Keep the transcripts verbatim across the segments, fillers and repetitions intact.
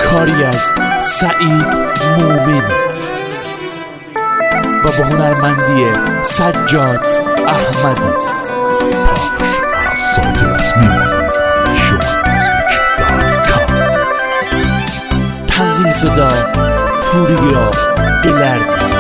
کاری از سعید مومن و با هنرمندی سجاد احمدی. پخش از سایت رسمی شما موزیک دات کام. تنظیم صدا پوریا گلردی.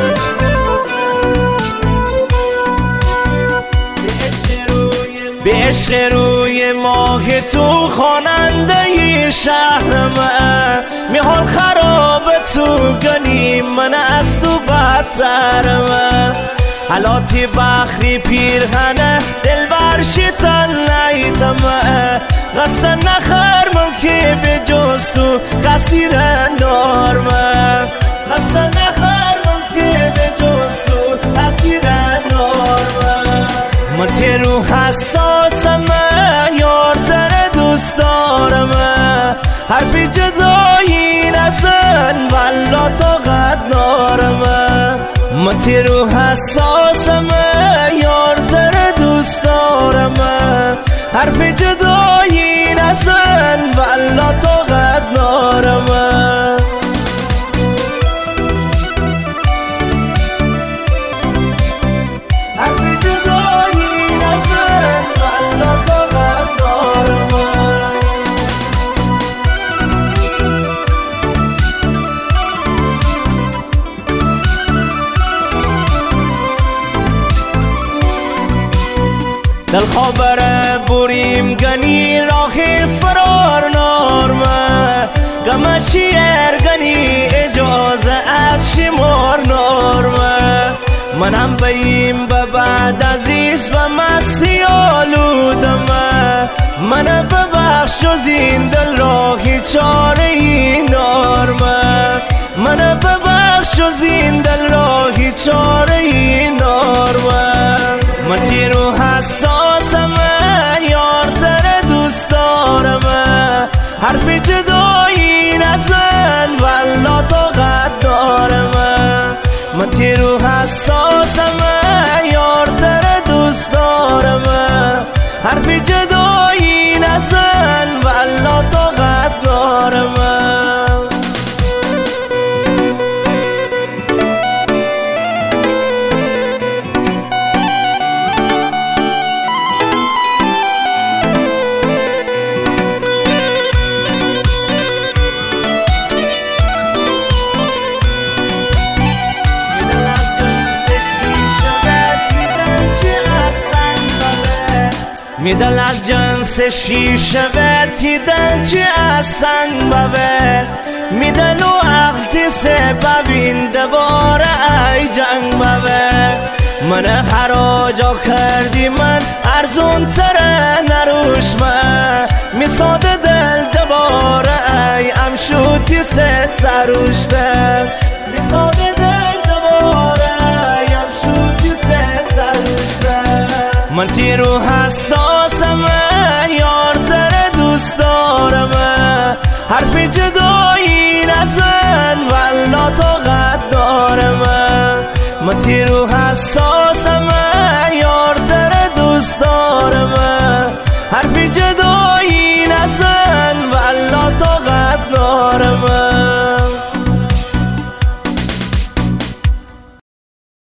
به عشق روی ماه تو خواننده شهر من، میحال خراب تو گنی من از تو بدتر من. حالاتی بخری پیرهنه دل برشیتن نیتمه، غصه نخرمم که به جز تو قصیر نارمه. غصه نخرمم که به جز تو قصیر نارمه. من تیرو حساسم یار تر دوست دارم، حرفی جدایی نزن والا طاقت نارم. من تیرو حساسم یار تر دوست دارم، حرفی جدایی نزن والا طاقت نارم. دل خبر بریم گنی راه فرار نارمه، گمشی ارگنی اجازه از شمار نارمه. منم بیم به بعد عزیز و مسیح آلودمه، من ببخش جز این دل راهی چاره این نارمه. من ببخش جز این دل راهی چاره این نارمه. من تیرو حساسم یار تر دوست دارم، حرفی جدایی نزن والا طاقت دارم. من تیرو حساسم یار تر دوست دارم، حرفی جدایی نزن والا طاقت دارم. میدل از جنس شیشه بتی دل چی از سنگ ببه، میدل و عقل سه ببین دوباره ای جنگ ببه. من حراجا کردی من ارزون تره نروش من، میساده دل دوباره ای امشوتی سه سروشته. میساده دل دوباره ای امشوتی سه سروشته. من تیرو حساسم یار تر دوست دارم، حرفی جدایی نزن والا طاقت دارم. من تیرو حساسم